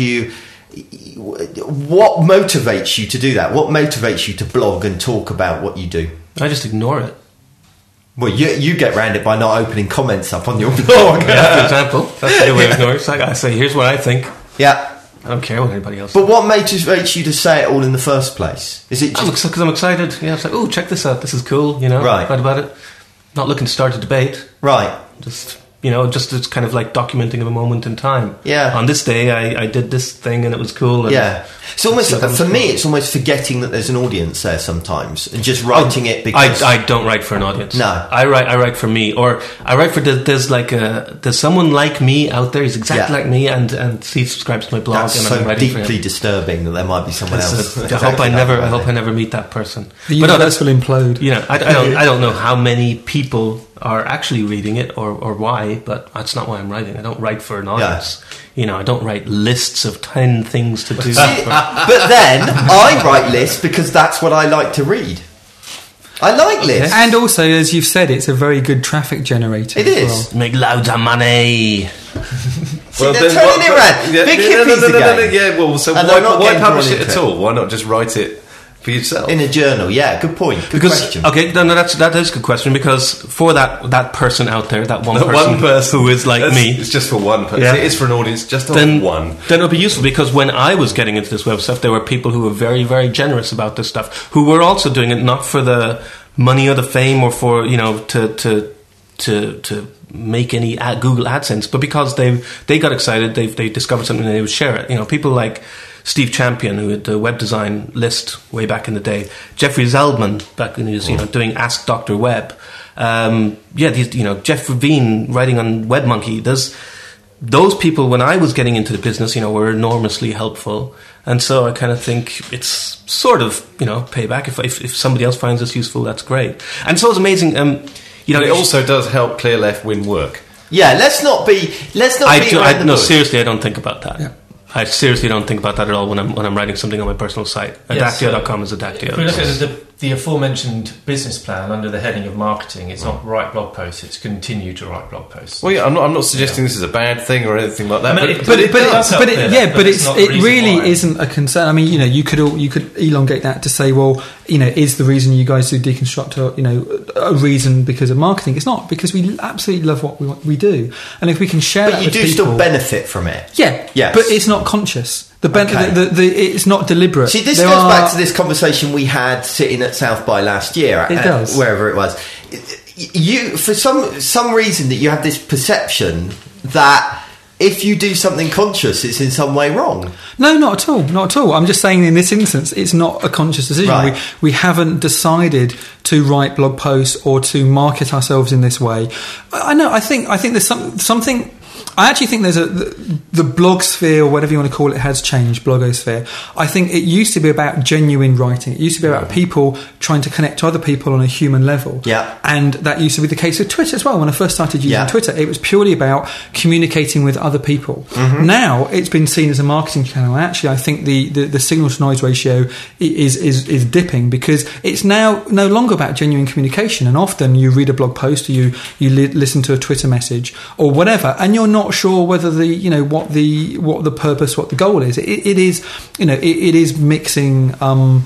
What motivates you to do that? What motivates you to blog and talk about what you do? I just ignore it. Well, you get around it by not opening comments up on your blog. Yeah, for example, that's the way of ignoring it. It's like I say, here's what I think. Yeah. I don't care what anybody else But what motivates you to say it all in the first place? Is it just because I'm excited? Yeah, it's like, oh, check this out. This is cool. Right. Right about it. Not looking to start a debate. right? Just it's kind of like documenting of a moment in time. Yeah. On this day, I did this thing and it was cool. And Yeah. It's almost So that was for me. cool. It's almost forgetting that there's an audience there sometimes, and just writing it because I don't write for an audience. No. I write for me, or I write for there's someone like me out there. He's exactly like me, and he subscribes to my blog, that's and so I'm writing for deeply him. disturbing that there might be someone else. I hope I never meet that person. The But no, universe will implode. I don't know how many people are actually reading it or why, but that's not why I'm writing. I don't write for an audience. I don't write lists of 10 things to do. But then I write lists because that's what I like to read. I like lists. And also, as you've said, it's a very good traffic generator. It as is. well. Make loads of money. See, they're turning it around. Big hippies again. Yeah, well, so And they're not why getting publish drawn it into at all? Why not just write it for yourself? In a journal, yeah, good point. Good question. that is a good question, because for that person out there, that one person who is like me, it's just for one person. Yeah. It is for an audience just of then one. Then it'll be useful, because when I was getting into this web stuff, there were people who were very, very generous about this stuff, who were also doing it not for the money or the fame or for to make any Google AdSense, but because they got excited, they discovered something and they would share it. People like Steve Champion, who had the web design list way back in the day, Jeffrey Zeldman back when he was doing Ask Dr. Web, Jeff Levine writing on WebMonkey. Those people, when I was getting into the business, were enormously helpful, and so I kind of think it's sort of payback. If somebody else finds this useful, that's great. And so it's amazing. It also does help Clear Left win work. Yeah, let's not be around the bush. Seriously, I don't think about that. Yeah. I seriously don't think about that at all when I'm writing something on my personal site. Adactio.com is Adactio. If we look at the aforementioned business plan under the heading of marketing, it's not write blog posts; it's continue to write blog posts. Well, yeah, I'm not suggesting this is a bad thing or anything like that. I mean, but it does help Clear Left, but it's not the it reason really why. isn't a concern. I mean, you could elongate that to say, well, is the reason you guys do Deconstruct a reason because of marketing? It's not, because we absolutely love what we do, and if we can share that But you with do people, still benefit from it. yeah, Yes. but it's not conscious. Okay. It's not deliberate. See, this There goes are- back to this conversation we had sitting at South by last year. It does. Wherever it was. You, for some reason, that you have this perception that if you do something conscious, it's in some way wrong. No, not at all. Not at all. I'm just saying in this instance, it's not a conscious decision. Right. We haven't decided to write blog posts or to market ourselves in this way. I know. I think there's something. I actually think there's the blog sphere, or whatever you want to call it, has changed. Blogosphere. I think it used to be about genuine writing. It used to be about people trying to connect to other people on a human level. Yeah. And that used to be the case with Twitter as well. When I first started using Twitter, it was purely about communicating with other people. Now it's been seen as a marketing channel. Actually, I think the signal to noise ratio is dipping, because it's now no longer about genuine communication. And often you read a blog post, or you listen to a Twitter message or whatever, and you're not sure whether what the purpose, what the goal is. It is mixing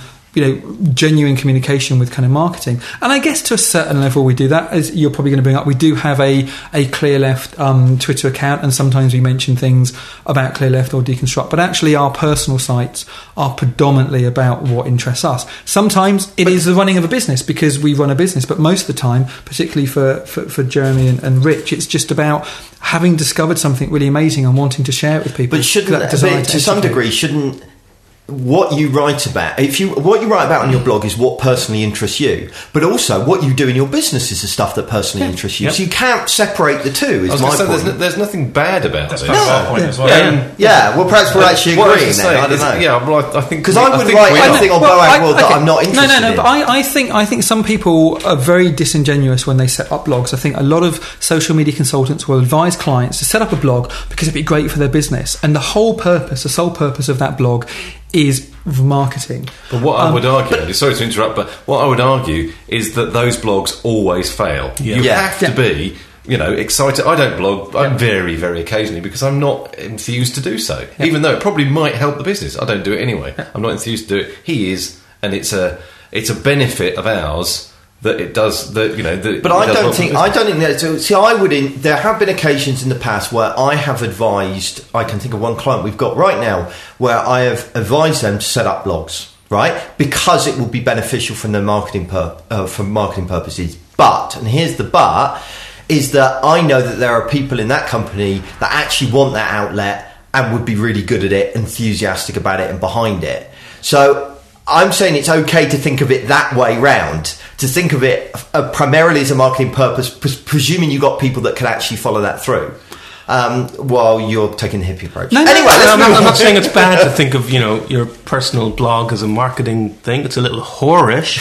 genuine communication with kind of marketing. And I guess to a certain level we do that, as you're probably going to bring up. We do have a Clear Left Twitter account, and sometimes we mention things about Clear Left or Deconstruct, but actually our personal sites are predominantly about what interests us. Sometimes it is the running of a business, because we run a business, but most of the time, particularly for Jeremy and Rich, it's just about having discovered something really amazing and wanting to share it with people. But to some degree, shouldn't what you write about, what you write about on your blog is what personally interests you, but also what you do in your business is the stuff that personally interests you. So you can't separate the two. Is my point. There's nothing bad about That's this. my point as well. Well, perhaps we're actually agreeing then. I don't know. Yeah, well, I think because I wouldn't write anything on Boag World that I'm not interested in. No. But I think some people are very disingenuous when they set up blogs. I think a lot of social media consultants will advise clients to set up a blog because it'd be great for their business, and the sole purpose of that blog is marketing. But what I would argue, sorry to interrupt, but what I would argue is that those blogs always fail. You have to be, excited. I don't blog. I'm very, very occasionally, because I'm not enthused to do so. Even though it probably might help the business, I don't do it anyway. I'm not enthused to do it. He is, and it's a benefit of ours that it does. But I don't think that. So, see, there have been occasions in the past where I have advised. I can think of one client we've got right now where I have advised them to set up blogs, right, because it will be beneficial for their marketing purposes. But, and here's the but, is that I know that there are people in that company that actually want that outlet and would be really good at it, enthusiastic about it, and behind it. So I'm saying it's okay to think of it that way round, to think of it primarily as a marketing purpose, presuming you got people that can actually follow that through, while you're taking the hippie approach. I'm not saying it's bad to think of your personal blog as a marketing thing. It's a little whorish.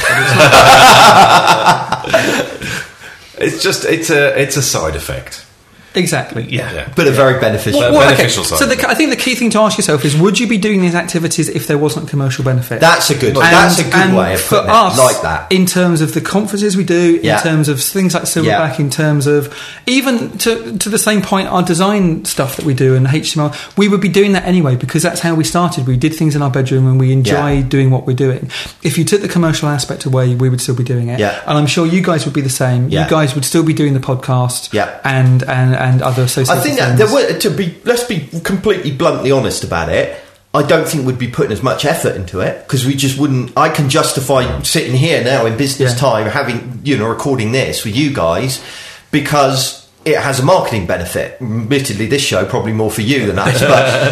It's a side effect. Exactly. Yeah. But a very beneficial side. So I think the key thing to ask yourself is: would you be doing these activities if there wasn't commercial benefit? That's a good way of putting it. Like that. In terms of the conferences we do, in terms of things like Silverback, in terms of even to the same point, our design stuff that we do and HTML, we would be doing that anyway, because that's how we started. We did things in our bedroom and we enjoy doing what we're doing. If you took the commercial aspect away, we would still be doing it. Yeah. And I'm sure you guys would be the same. You guys would still be doing the podcast. Yeah. And other associated things. I think let's be completely bluntly honest about it. I don't think we'd be putting as much effort into it, because we just wouldn't. I can justify sitting here now in business time, having recording this with you guys, because it has a marketing benefit. Admittedly, this show probably more for you than us,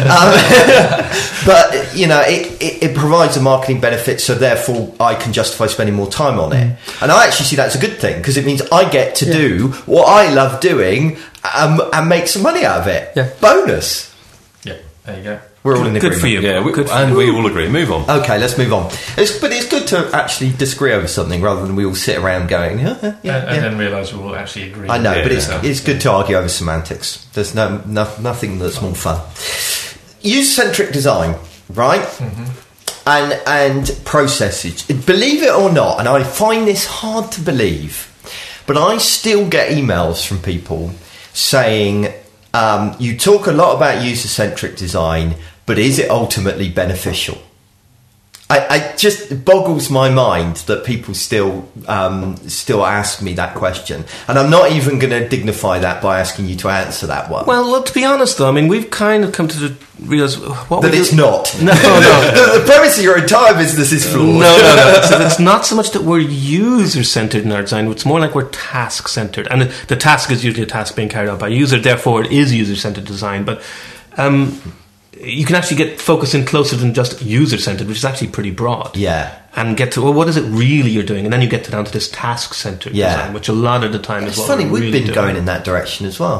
but it provides a marketing benefit, so therefore I can justify spending more time on it. And I actually see that as a good thing, because it means I get to do what I love doing and make some money out of it. Yeah. Bonus. Yeah, there you go. We're all in agreement. Good for you. Yeah, we all agree. Move on. Okay, let's move on. But it's good to actually disagree over something rather than we all sit around going, and then realise we all actually agree. I know, but it's good to argue over semantics. There's nothing that's more fun. User-centric design, right? Mm-hmm. And processes. Believe it or not, and I find this hard to believe, but I still get emails from people saying, you talk a lot about user-centric design, but is it ultimately beneficial? It just boggles my mind that people still ask me that question, and I'm not even going to dignify that by asking you to answer that one. Well, to be honest, though, I mean, we've kind of come to realise that it's not. No. The premise of your entire business is flawed. No. So it's not so much that we're user-centred in our design; it's more like we're task-centred, and the task is usually a task being carried out by a user. Therefore, it is user-centred design, but. You can actually get focused in closer than just user-centred, which is actually pretty broad. Yeah. And get to, what is it really you're doing? And then you get down to this task-centred design, which a lot of the time is what we're really doing. We've been going in that direction as well.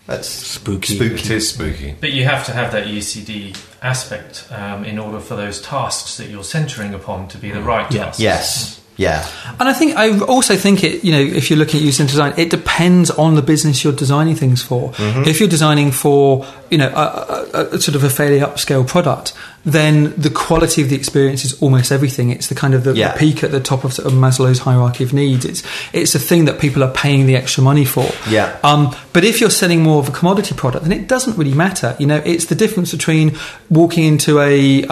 That's spooky. It is spooky. But you have to have that UCD aspect in order for those tasks that you're centering upon to be the right tasks. Yes. Yeah. And I also think it, if you're looking at user-centered design, it depends on the business you're designing things for. Mm-hmm. If you're designing for, a sort of a fairly upscale product, then the quality of the experience is almost everything. It's the kind of the peak at the top of, sort of Maslow's hierarchy of needs. It's a thing that people are paying the extra money for. Yeah. But if you're selling more of a commodity product, then it doesn't really matter. It's the difference between walking into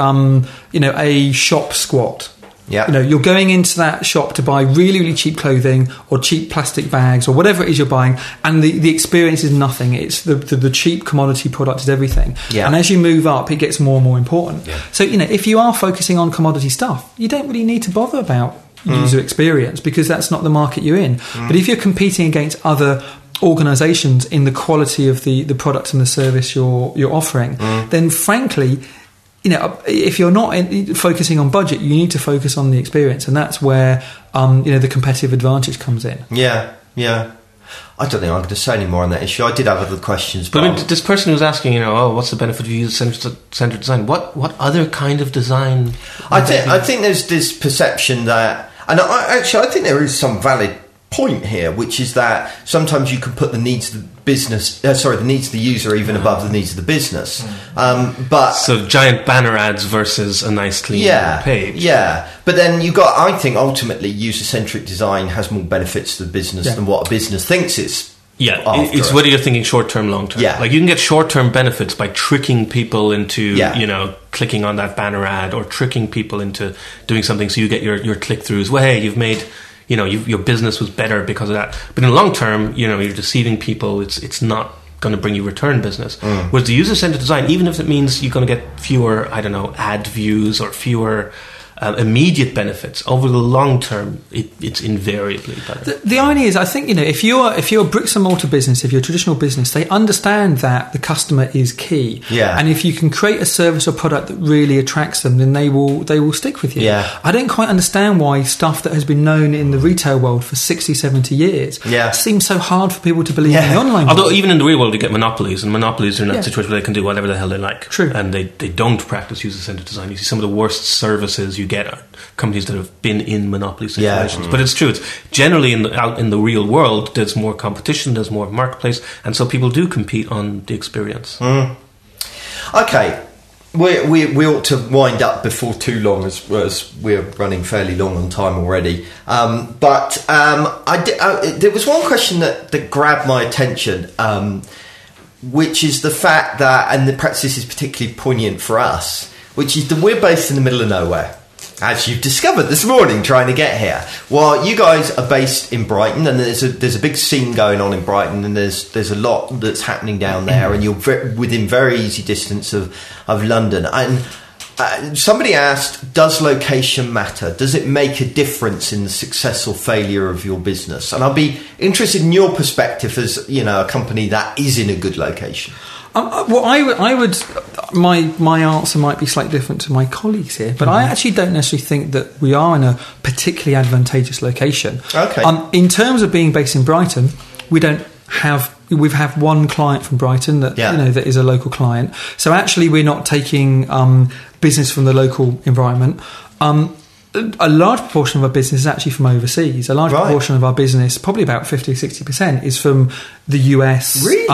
a shop squat. Yeah. You're going into that shop to buy really, really cheap clothing or cheap plastic bags or whatever it is you're buying, and the experience is nothing. It's the cheap commodity product is everything. Yeah. And as you move up, it gets more and more important. Yeah. So, if you are focusing on commodity stuff, you don't really need to bother about user experience because that's not the market you're in. But if you're competing against other organisations in the quality of the product and the service you're offering, then frankly, if you're not focusing on budget, you need to focus on the experience, and that's where the competitive advantage comes in. Yeah. I don't think I'm going to say any more on that issue. I did have other questions, but this person who's asking, what's the benefit of user-centered design? What other kind of design? I think there's this perception that, and I think there is some valid point here, which is that sometimes you can put the needs of the business, the needs of the user even above the needs of the business. But so giant banner ads versus a nice clean page. Yeah, but then I think ultimately user-centric design has more benefits to the business than what a business thinks it's. Yeah, it's whether you're thinking short-term, long-term. Yeah. Like you can get short-term benefits by tricking people into, clicking on that banner ad or tricking people into doing something so you get your click-throughs. Well, hey, you've made... your business was better because of that. But in the long term, you're deceiving people. It's not going to bring you return business. Whereas the user-centered design, even if it means you're going to get fewer, ad views or fewer immediate benefits, over the long term, it's invariably better. The irony is, I think, if you're a bricks and mortar business, if you're a traditional business, they understand that the customer is key. Yeah. And if you can create a service or product that really attracts them, then they will stick with you. Yeah. I don't quite understand why stuff that has been known in the retail world for 60, 70 years seems so hard for people to believe in the online world. Although even in the real world, you get monopolies, and monopolies are in that situation where they can do whatever the hell they like. True. And they don't practice user-centered design. You see some of the worst services you get are companies that have been in monopoly situations. But it's true. It's generally out in the real world, there's more competition, there's more marketplace, and so people do compete on the experience. Okay. We ought to wind up before too long, as we're running fairly long on time already. But there was one question that grabbed my attention, which is the fact that, and perhaps this is particularly poignant for us, which is that we're based in the middle of nowhere, as you've discovered this morning trying to get here. Well, you guys are based in Brighton, and there's a big scene going on in Brighton, and there's a lot that's happening down there, and you're within very easy distance of London. And somebody asked, does location matter? Does it make a difference in the success or failure of your business? And I'll be interested in your perspective as a company that is in a good location. Well, I would. My answer might be slightly different to my colleagues here, but I actually don't necessarily think that we are in a particularly advantageous location. Okay. In terms of being based in Brighton, we've had one client from Brighton that that is a local client. So actually, we're not taking business from the local environment. A large proportion of our business is actually from overseas. A large proportion of our business, probably about 50-60%, is from the US, really?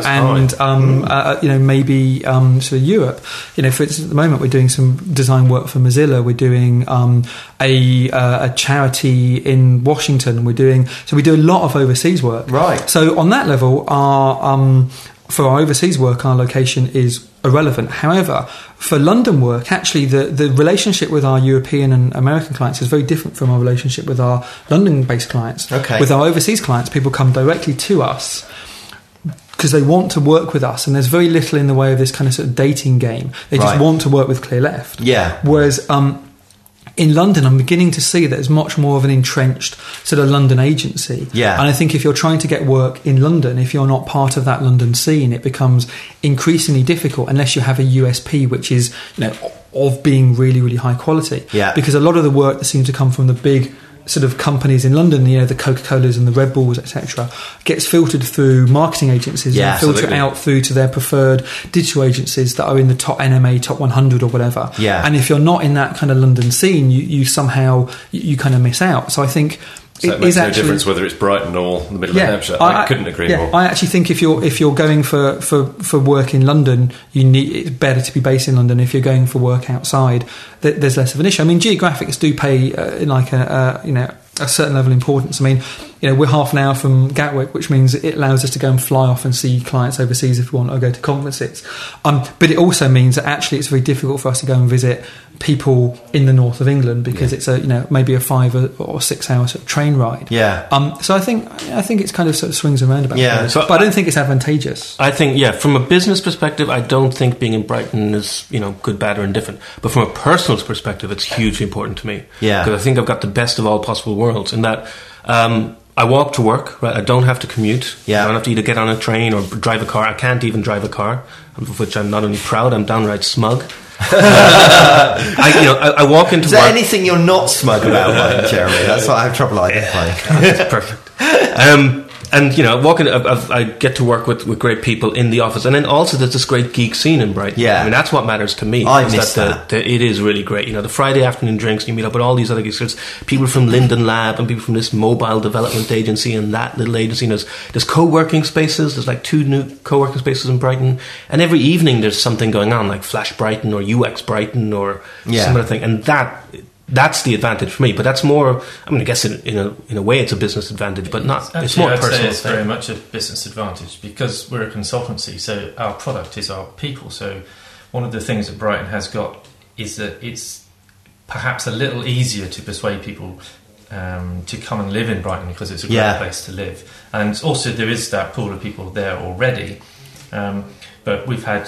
Maybe sort of Europe. For instance, at the moment we're doing some design work for Mozilla. We're doing a charity in Washington. We do a lot of overseas work. Right. So on that level, for our overseas work, our location is irrelevant. However, for London work, actually the relationship with our European and American clients is very different from our relationship with our London-based clients. Okay. With our overseas clients, people come directly to us because they want to work with us, and there's very little in the way of this kind of sort of dating game. They just want to work with Clearleft. Yeah. Whereas in London, I'm beginning to see that there's much more of an entrenched sort of London agency. Yeah. And I think if you're trying to get work in London, if you're not part of that London scene, it becomes increasingly difficult unless you have a USP, which is, of being really, really high quality. Yeah. Because a lot of the work that seems to come from the big sort of companies in London, the Coca-Colas and the Red Bulls, etc., gets filtered through marketing agencies and filter out through to their preferred digital agencies that are in the top NMA, top 100 or whatever. Yeah. And if you're not in that kind of London scene, you somehow you kind of miss out. So I think it makes no difference whether it's Brighton or the middle of Hampshire. I couldn't agree more. I actually think if you're going for work in London, it's better to be based in London. If you're going for work outside, there's less of an issue. I mean, geographics do pay a certain level of importance. I mean, we're half an hour from Gatwick, which means it allows us to go and fly off and see clients overseas if we want, or go to conferences. But it also means that actually it's very difficult for us to go and visit people in the north of England because it's maybe a 5 or 6 hour sort of train ride. Yeah. So I think it's kind of sort of swings and roundabouts. Yeah. But I don't think it's advantageous. I think from a business perspective, I don't think being in Brighton is good, bad, or indifferent. But from a personal perspective, it's hugely important to me. Yeah. Because I think I've got the best of all possible worlds in that. I walk to work, right? I don't have to commute. Yeah. I don't have to either get on a train or drive a car. I can't even drive a car, of which I'm not only proud, I'm downright smug. I walk into work. Is there anything you're not smug about, Jeremy? That's what I have trouble identifying. That's perfect. And walking, I get to work with great people in the office, and then also there's this great geek scene in Brighton. Yeah, I mean that's what matters to me. I miss that. It is really great. The Friday afternoon drinks, you meet up with all these other geeks. There's people from Linden Lab and people from this mobile development agency and that little agency. And there's co-working spaces. There's like 2 new co-working spaces in Brighton, and every evening there's something going on, like Flash Brighton or UX Brighton or some other thing, and that's the advantage for me, but that's more. I mean, I guess in a way it's a business advantage, but not. Actually, it's more I'd personal. say it's very much a business advantage because we're a consultancy, so our product is our people. So one of the things that Brighton has got is that it's perhaps a little easier to persuade people to come and live in Brighton because it's a great place to live, and also there is that pool of people there already. But we've had.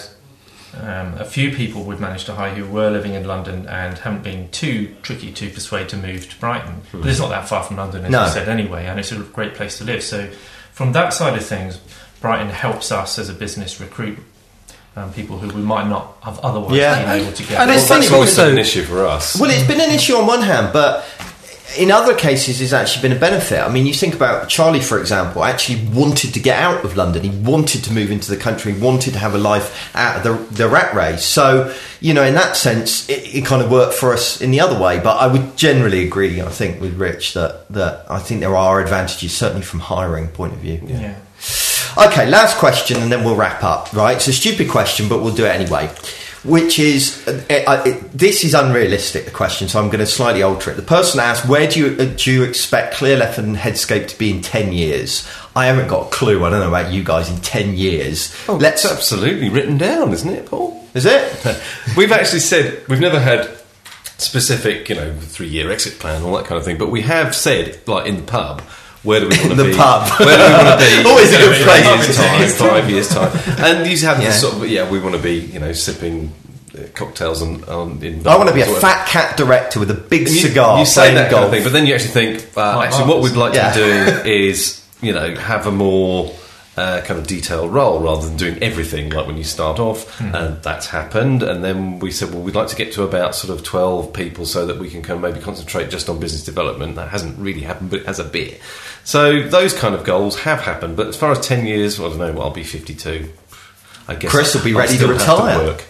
A few people we've managed to hire who were living in London and haven't been too tricky to persuade to move to Brighton. But it's not that far from London, as you said, anyway, and it's a great place to live. So from that side of things, Brighton helps us as a business recruit people who we might not have otherwise been able to get. And it's also an issue for us. Well, it's been an issue on one hand, but in other cases it's actually been a benefit. I mean, you think about Charlie, for example, actually wanted to get out of London. He wanted to move into the country, wanted to have a life out of the rat race. So, in that sense, it kind of worked for us in the other way. But I would generally agree, I think, with Rich that I think there are advantages, certainly from hiring point of view. Yeah. Okay, last question and then we'll wrap up, right? It's a stupid question, but we'll do it anyway. Which is, this is unrealistic, the question, so I'm going to slightly alter it. The person asked, where do you expect Clearleft and Headscape to be in 10 years? I haven't got a clue. I don't know about you guys in 10 years. Oh, that's absolutely written down, isn't it, Paul? Is it? We've actually said, we've never had specific, 3-year exit plan, all that kind of thing, but we have said, like in the pub, where do we want to be? The pub. Where do we want to be? Always a good phrase. 5 years' time. And you have this sort of, we want to be, sipping cocktails in I want to be a fat cat director with a big cigar. You say that kind of thing, but then you actually think, actually what we'd like to be doing is, have a more kind of detailed role rather than doing everything like when you start off. And that's happened. And then we said, well, we'd like to get to about sort of 12 people so that we can kind of maybe concentrate just on business development. That hasn't really happened, but it has a bit. So those kind of goals have happened. But as far as 10 years, I don't know, I'll be 52. I guess Chris will be ready to retire. Work.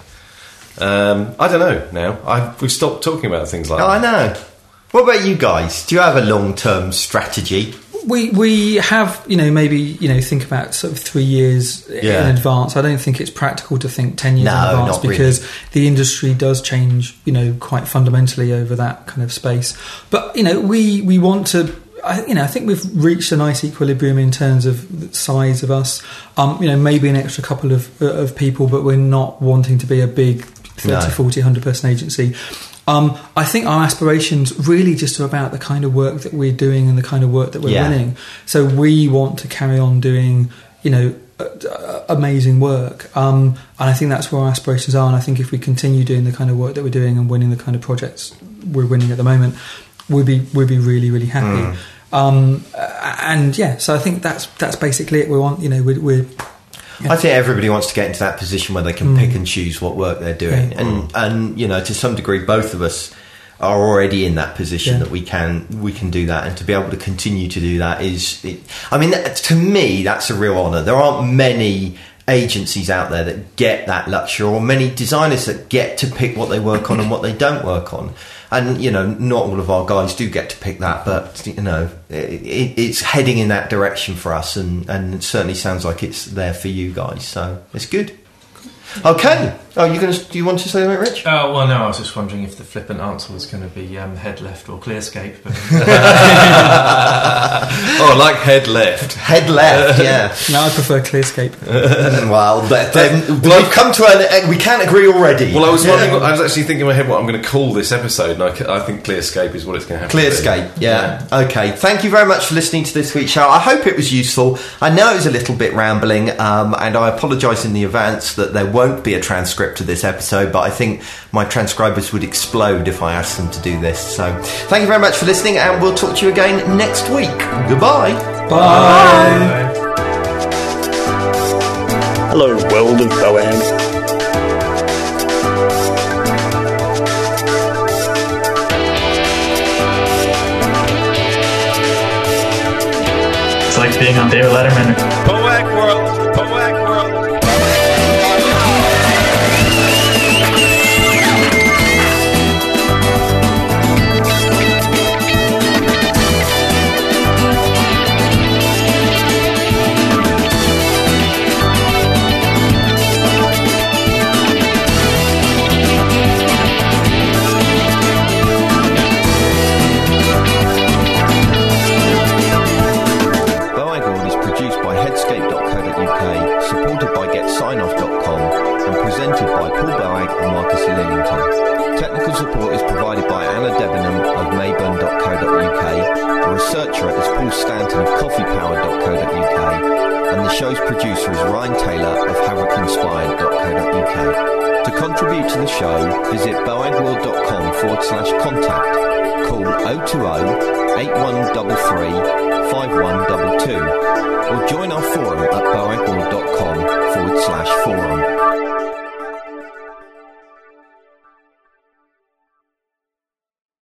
I don't know now. We've stopped talking about things like that. I know. What about you guys? Do you have a long-term strategy? We have, maybe, think about sort of 3 years in advance. I don't think it's practical to think 10 years in advance because the industry does change, quite fundamentally over that kind of space. But, we want to... I think we've reached a nice equilibrium in terms of the size of us. Maybe an extra couple of people, but we're not wanting to be a big 30, 40, 100 person agency. I think our aspirations really just are about the kind of work that we're doing and the kind of work that we're winning. So we want to carry on doing, amazing work. And I think that's where our aspirations are. And I think if we continue doing the kind of work that we're doing and winning the kind of projects we're winning at the moment, we'll be really, really happy. So I think that's basically it. We want, we're I think everybody wants to get into that position where they can pick and choose what work they're doing, and to some degree, both of us are already in that position that we can do that, and to be able to continue to do that to me, that's a real honour. There aren't many agencies out there that get that luxury, or many designers that get to pick what they work on and what they don't work on. And not all of our guys do get to pick that, but it's heading in that direction for us, and it certainly sounds like it's there for you guys. So it's good. Okay. Oh, do you want to say something, Rich? Well, no, I was just wondering if the flippant answer was going to be head left or ClearScape. But I like head left. Head left, yeah. No, I prefer ClearScape. Well, we've come to we can't agree already. Well, I was wondering. I was actually thinking in my head what I'm going to call this episode, and I think ClearScape is what it's going to have. ClearScape, to be. yeah. Okay. Thank you very much for listening to this week's show. I hope it was useful. I know it was a little bit rambling, and I apologise in the advance that there won't be a transcript to this episode, but I think my transcribers would explode if I asked them to do this. So thank you very much for listening, and we'll talk to you again next week. Goodbye. Bye. Hello, world of Boan. It's like being on David Letterman. Boag World. Supported by GetSignoff.com and presented by Paul Boag and Marcus Lillington. Technical support is provided by Anna Debenham of Mayburn.co.uk. The researcher is Paul Stanton of CoffeePower.co.uk, and the show's producer is Ryan Taylor of HavocInspired.co.uk. To contribute to the show, visit boagworld.com/contact. Call 020-8133-5122 or join our forum at boagworld.com.